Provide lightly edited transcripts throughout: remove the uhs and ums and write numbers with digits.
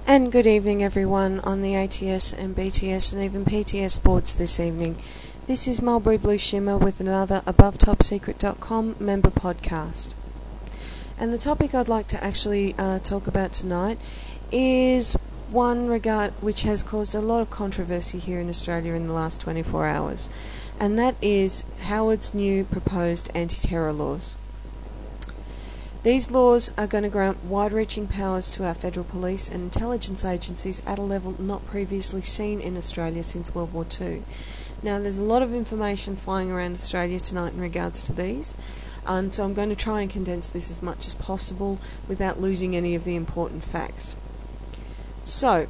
And good evening everyone on the ATS and BTS and even PTS boards this evening. This is Mulberry Blue Shimmer with another AboveTopSecret.com member podcast. And the topic I'd like to actually talk about tonight is one which has caused a lot of controversy here in Australia in the last 24 hours. And that is Howard's new proposed anti-terror laws. These laws are going to grant wide-reaching powers to our federal police and intelligence agencies at a level not previously seen in Australia since World War II. Now, there's a lot of information flying around Australia tonight in regards to these, and so I'm going to try and condense this as much as possible without losing any of the important facts. So,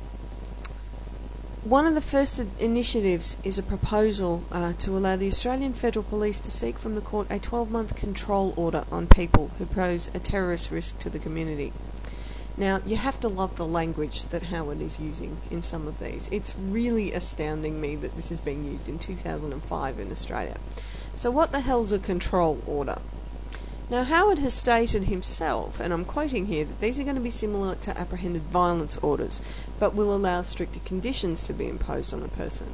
one of the first initiatives is a proposal to allow the Australian Federal Police to seek from the court a 12-month control order on people who pose a terrorist risk to the community. Now, you have to love the language that Howard is using in some of these. It's really astounding me that this is being used in 2005 in Australia. So what the hell's a control order? Now, Howard has stated himself, and I'm quoting here, that these are going to be similar to apprehended violence orders, but will allow stricter conditions to be imposed on a person.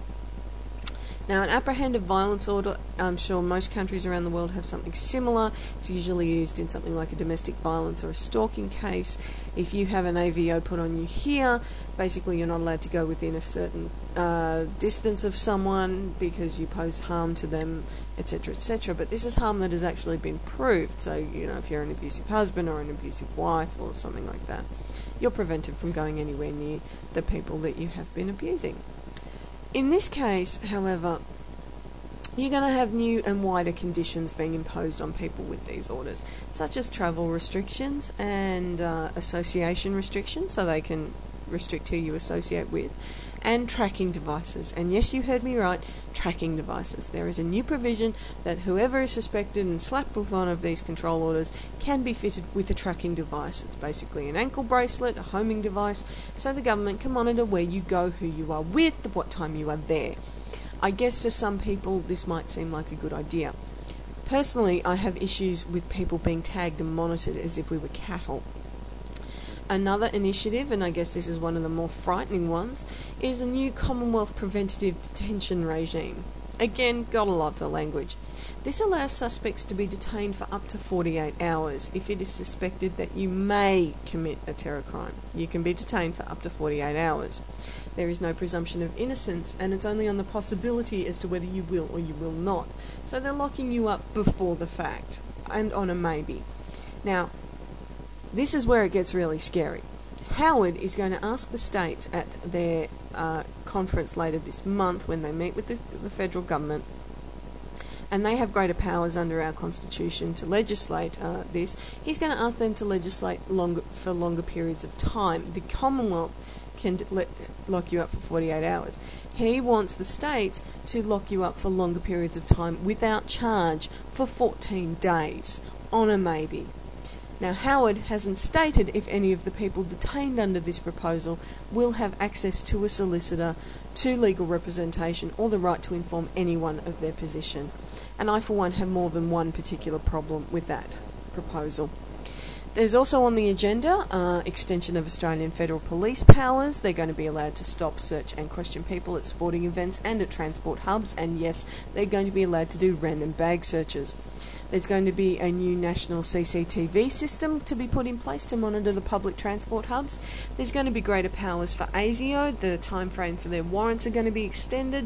Now, an apprehended violence order, I'm sure most countries around the world have something similar. It's usually used in something like a domestic violence or a stalking case. If you have an AVO put on you here, basically you're not allowed to go within a certain distance of someone because you pose harm to them, etc., etc. But this is harm that has actually been proved. So, if you're an abusive husband or an abusive wife or something like that, you're prevented from going anywhere near the people that you have been abusing. In this case, however, you're going to have new and wider conditions being imposed on people with these orders, such as travel restrictions and association restrictions, so they can restrict who you associate with, and tracking devices. And yes, you heard me right, tracking devices. There is a new provision that whoever is suspected and slapped with one of these control orders can be fitted with a tracking device. It's basically an ankle bracelet, a homing device, so the government can monitor where you go, who you are with, what time you are there. I guess to some people this might seem like a good idea. Personally, I have issues with people being tagged and monitored as if we were cattle. Another initiative, and I guess this is one of the more frightening ones, is a new Commonwealth preventative detention regime. Again, gotta love the language. This allows suspects to be detained for up to 48 hours if it is suspected that you may commit a terror crime. You can be detained for up to 48 hours. There is no presumption of innocence, and it's only on the possibility as to whether you will or you will not. So they're locking you up before the fact, and on a maybe. Now, this is where it gets really scary. Howard is going to ask the states at their conference later this month when they meet with the federal government, and they have greater powers under our constitution to legislate this. He's going to ask them to legislate for longer periods of time. The Commonwealth can lock you up for 48 hours. He wants the states to lock you up for longer periods of time without charge for 14 days, on a maybe. Now, Howard hasn't stated if any of the people detained under this proposal will have access to a solicitor, to legal representation, or the right to inform anyone of their position. And I, for one, have more than one particular problem with that proposal. There's also on the agenda extension of Australian Federal Police powers. They're going to be allowed to stop, search and question people at sporting events and at transport hubs, and yes, they're going to be allowed to do random bag searches. There's going to be a new national CCTV system to be put in place to monitor the public transport hubs. There's going to be greater powers for ASIO. The time frame for their warrants are going to be extended.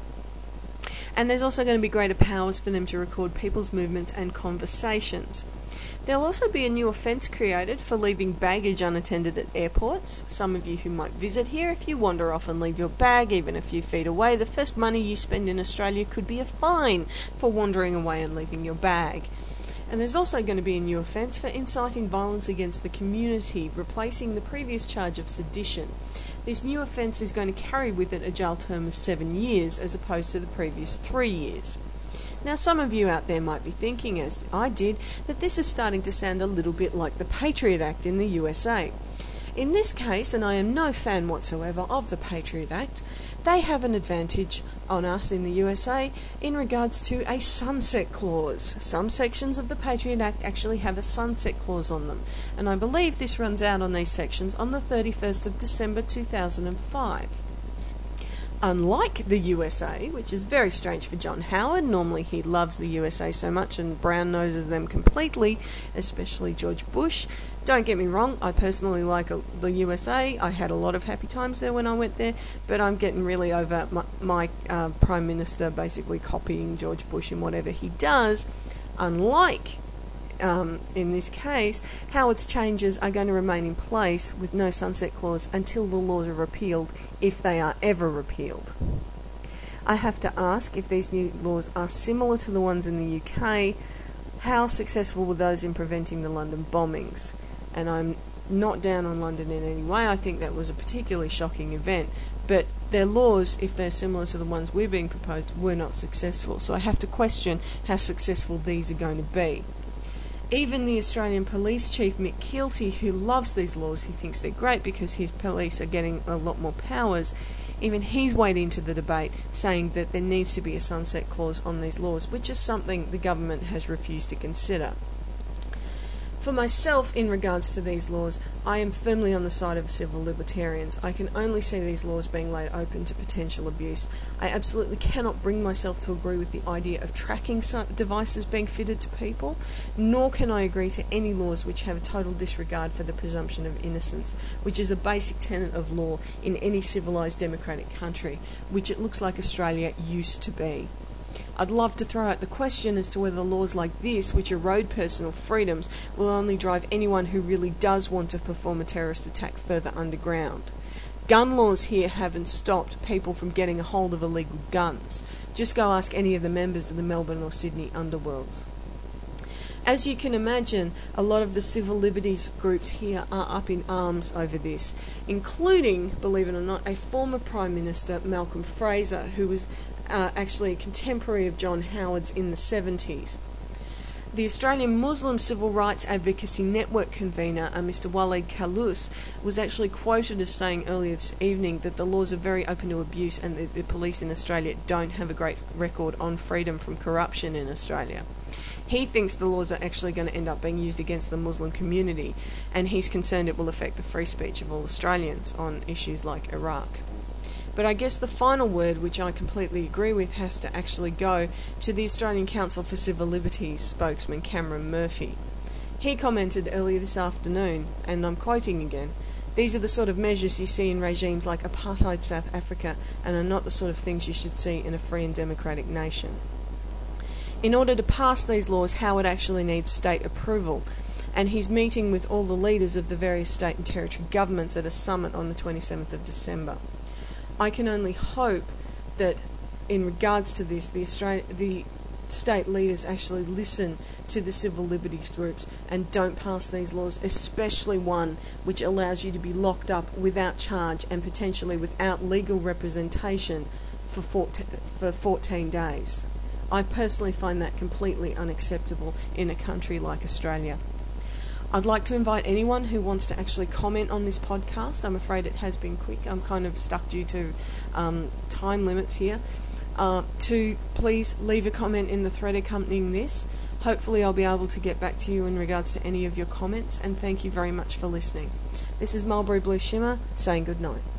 And there's also going to be greater powers for them to record people's movements and conversations. There'll also be a new offence created for leaving baggage unattended at airports. Some of you who might visit here, if you wander off and leave your bag even a few feet away, the first money you spend in Australia could be a fine for wandering away and leaving your bag. And there's also going to be a new offence for inciting violence against the community, replacing the previous charge of sedition. This new offence is going to carry with it a jail term of 7 years as opposed to the previous 3 years. Now, some of you out there might be thinking, as I did, that this is starting to sound a little bit like the Patriot Act in the USA. In this case, and I am no fan whatsoever of the Patriot Act, They have an advantage on us in the USA in regards to a sunset clause. Some sections of the Patriot Act actually have a sunset clause on them, and I believe this runs out on these sections on the 31st of December 2005. Unlike the USA, which is very strange for John Howard. Normally he loves the USA so much and brown-noses them completely, especially George Bush. Don't get me wrong, I personally like the USA. I had a lot of happy times there when I went there, but I'm getting really over my Prime Minister basically copying George Bush in whatever he does. Unlike in this case, Howard's changes are going to remain in place with no sunset clause until the laws are repealed, if they are ever repealed. I have to ask, if these new laws are similar to the ones in the UK, how successful were those in preventing the London bombings? And I'm not down on London in any way. I think that was a particularly shocking event, but their laws, if they're similar to the ones we're being proposed, were not successful. So I have to question how successful these are going to be. Even the Australian Police Chief, Mick Keelty, who loves these laws, he thinks they're great because his police are getting a lot more powers, even he's weighed into the debate, saying that there needs to be a sunset clause on these laws, which is something the government has refused to consider. For myself, in regards to these laws, I am firmly on the side of civil libertarians. I can only see these laws being laid open to potential abuse. I absolutely cannot bring myself to agree with the idea of tracking devices being fitted to people, nor can I agree to any laws which have a total disregard for the presumption of innocence, which is a basic tenet of law in any civilised democratic country, which it looks like Australia used to be. I'd love to throw out the question as to whether laws like this, which erode personal freedoms, will only drive anyone who really does want to perform a terrorist attack further underground. Gun laws here haven't stopped people from getting a hold of illegal guns. Just go ask any of the members of the Melbourne or Sydney underworlds. As you can imagine, a lot of the civil liberties groups here are up in arms over this, including, believe it or not, a former Prime Minister, Malcolm Fraser, who was actually a contemporary of John Howard's in the 70s. The Australian Muslim Civil Rights Advocacy Network convener, Mr. Waleed Khalous, was actually quoted as saying earlier this evening that the laws are very open to abuse and the police in Australia don't have a great record on freedom from corruption in Australia. He thinks the laws are actually going to end up being used against the Muslim community, and he's concerned it will affect the free speech of all Australians on issues like Iraq. But I guess the final word, which I completely agree with, has to actually go to the Australian Council for Civil Liberties spokesman Cameron Murphy. He commented earlier this afternoon, and I'm quoting again, "These are the sort of measures you see in regimes like apartheid South Africa and are not the sort of things you should see in a free and democratic nation." In order to pass these laws, Howard actually needs state approval, and he's meeting with all the leaders of the various state and territory governments at a summit on the 27th of December. I can only hope that in regards to this, the state leaders actually listen to the civil liberties groups and don't pass these laws, especially one which allows you to be locked up without charge and potentially without legal representation for 14 days. I personally find that completely unacceptable in a country like Australia. I'd like to invite anyone who wants to actually comment on this podcast. I'm afraid it has been quick. I'm kind of stuck due to time limits here. To please leave a comment in the thread accompanying this. Hopefully I'll be able to get back to you in regards to any of your comments, and thank you very much for listening. This is Mulberry Blue Shimmer saying good night.